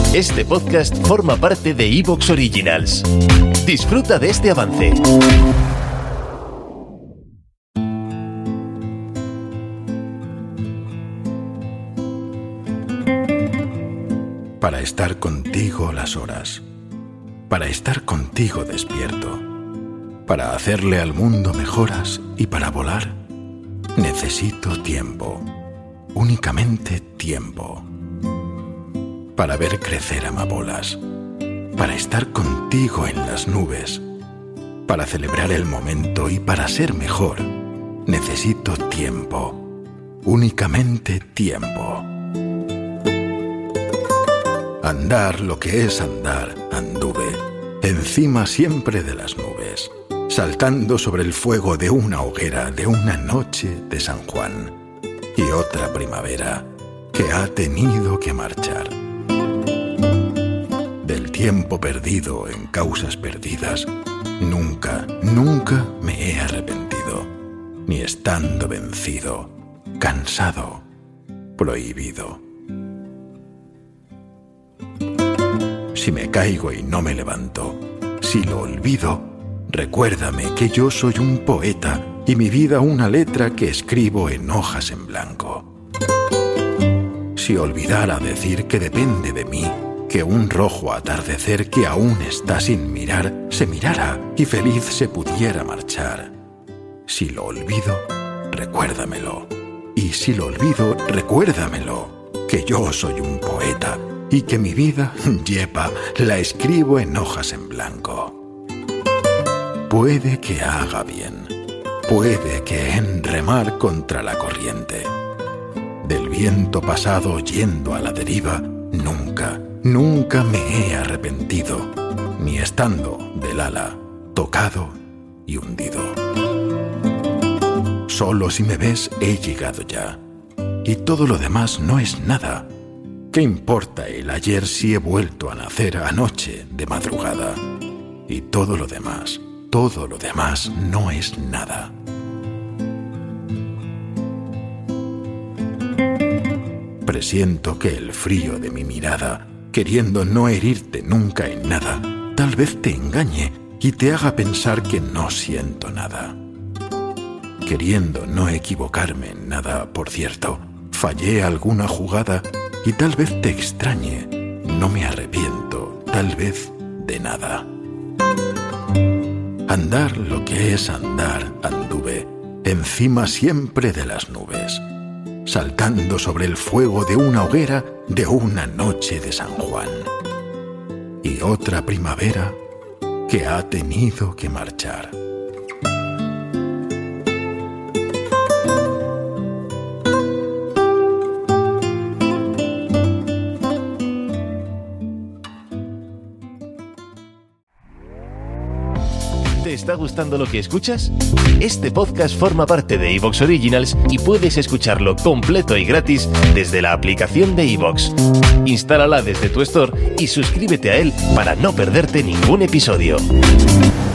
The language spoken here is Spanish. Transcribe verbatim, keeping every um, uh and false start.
Este podcast forma parte de iVoox Originals. Disfruta de este avance. Para estar contigo las horas, para estar contigo despierto, para hacerle al mundo mejoras y para volar, necesito tiempo, únicamente tiempo. Para ver crecer amapolas, para estar contigo en las nubes, para celebrar el momento y para ser mejor, necesito tiempo, únicamente tiempo. Andar lo que es andar, anduve, encima siempre de las nubes, saltando sobre el fuego de una hoguera de una noche de San Juan, y otra primavera que ha tenido que marchar. Del tiempo perdido en causas perdidas, nunca, nunca me he arrepentido, ni estando vencido, cansado, prohibido. Si me caigo y no me levanto, si lo olvido, recuérdame que yo soy un poeta y mi vida una letra que escribo en hojas en blanco. Si olvidara decir que depende de mí, que un rojo atardecer que aún está sin mirar, se mirara y feliz se pudiera marchar. Si lo olvido, recuérdamelo. Y si lo olvido, recuérdamelo, que yo soy un poeta y que mi vida, yepa, la escribo en hojas en blanco. Puede que haga bien, puede que en remar contra la corriente. Del viento pasado yendo a la deriva, nunca, nunca me he arrepentido, ni estando del ala, tocado y hundido. Solo si me ves he llegado ya, y todo lo demás no es nada. ¿Qué importa el ayer si he vuelto a nacer anoche de madrugada? Y todo lo demás, todo lo demás no es nada. Presiento que el frío de mi mirada, queriendo no herirte nunca en nada, tal vez te engañe y te haga pensar que no siento nada. Queriendo no equivocarme en nada, por cierto, fallé alguna jugada y tal vez te extrañe, no me arrepiento, tal vez de nada. Andar lo que es andar, anduve, encima siempre de las nubes, saltando sobre el fuego de una hoguera de una noche de San Juan, y otra primavera que ha tenido que marchar. ¿Te está gustando lo que escuchas? Este podcast forma parte de iVoox Originals y puedes escucharlo completo y gratis desde la aplicación de iVoox. Instálala desde tu store y suscríbete a él para no perderte ningún episodio.